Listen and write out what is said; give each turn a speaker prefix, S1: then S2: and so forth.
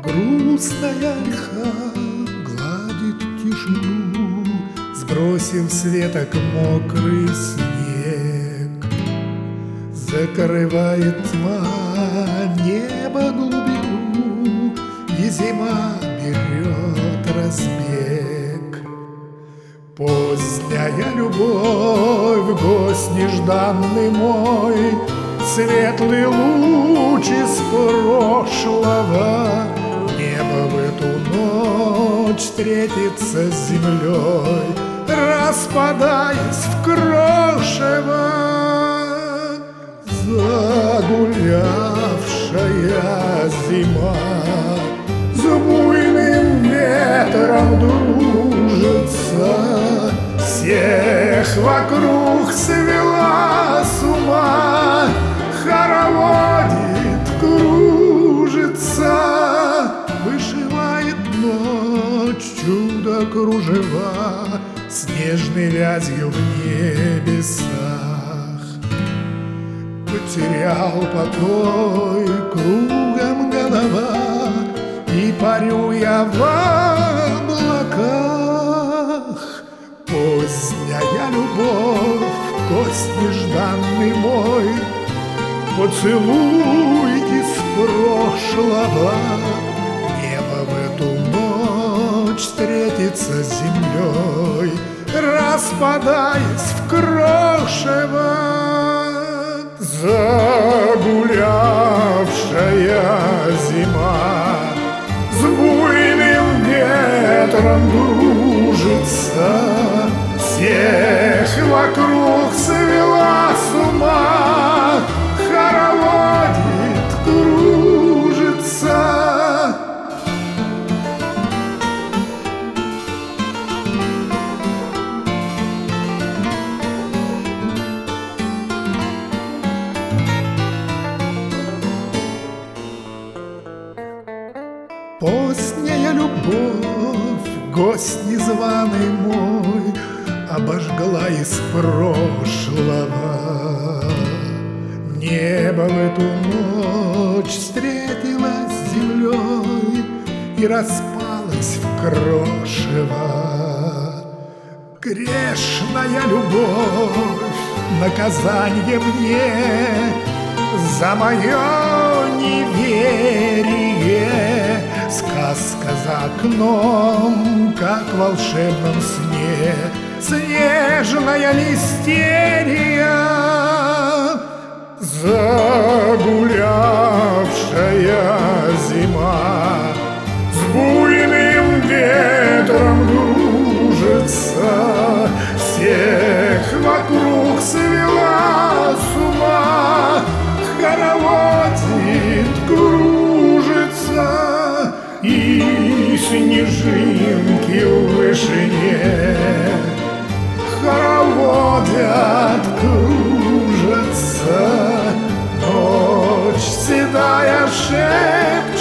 S1: Грустная льха гладит тишину, сбросив с веток мокрый снег. Закрывает тьма небо глубину, и зима берет разбег. Поздняя любовь, гость нежданный мой, светлый луч из прошлого. Небо в эту ночь встретится с землей, распадаясь в крошево. Загулявшая зима с буйным ветром дружится, всех вокруг свела с ума, хороводит, кружится, вышивает ночь чудо кружева снежной вязью в небесах. Потерял покой кругом голова, и парю я в облаках. Поздняя любовь, гость нежданный мой, поцелуй из прошлого. Небо в эту ночь встретится с землей, распадаясь в крошево. Загулявшая зима с буйным ветром дружится, всех вокруг свела с ума, хороводит, кружится. Поздняя любовь, гость незваный мой, обожгла из прошлого. Небо в эту ночь встретилось с землей и распалось в крошево. Грешная любовь, наказание мне за мое неверие. Сказка за окном, как в волшебном сне, снежная мистерия. Загулявшая зима с буйным ветром дружится, всех вокруг свела с ума, хороводит, кружится, и снежинки в вышине хороводят, кружатся. Ночь седая шепчет